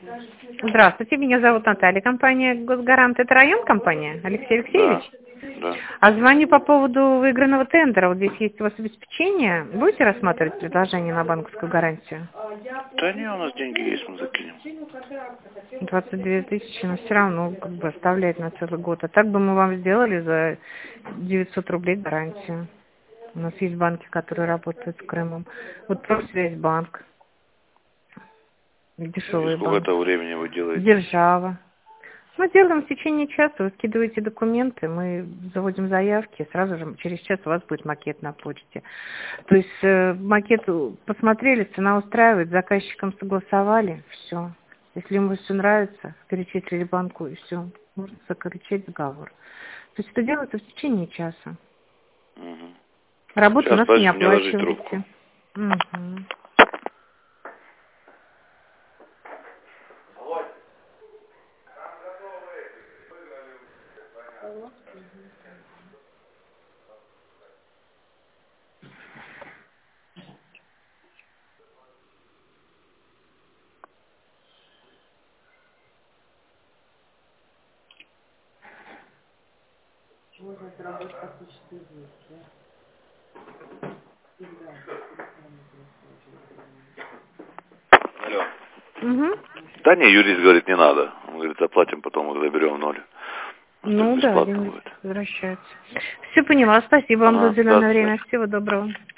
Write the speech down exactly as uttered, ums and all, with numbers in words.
Здравствуйте, меня зовут Наталья, компания «Госгарант». Это район компания, Алексей Алексеевич? Да. А звоню по поводу выигранного тендера. Вот здесь есть у вас обеспечение. Будете рассматривать предложение на банковскую гарантию? Да не, у нас деньги есть, мы закинем. двадцать две тысячи, но все равно как бы оставлять на целый год. А так бы мы вам сделали за девятьсот рублей гарантию. У нас есть банки, которые работают с Крымом. Вот Промсвязьбанк. И Дешевый сколько банк. это времени вы делаете? Держава. Мы делаем в течение часа, вы скидываете документы, мы заводим заявки, сразу же через час у вас будет макет на почте. То есть э, макет посмотрели, цена устраивает, с заказчиком согласовали, все. Если ему все нравится, перечислили банку и все, можно заключить договор. То есть это делается в течение часа. Угу. Работу у Сейчас, нас не подожди, мне ложить трубку. оплачиваете. Угу. Алло. Угу. Да не, юрист говорит, не надо. Он говорит, заплатим, потом их заберем в ноль. А то Ну да, бесплатно деньги будет. возвращаются. Все поняла, спасибо вам за Ага, да, уделенное до время, свидания. всего доброго.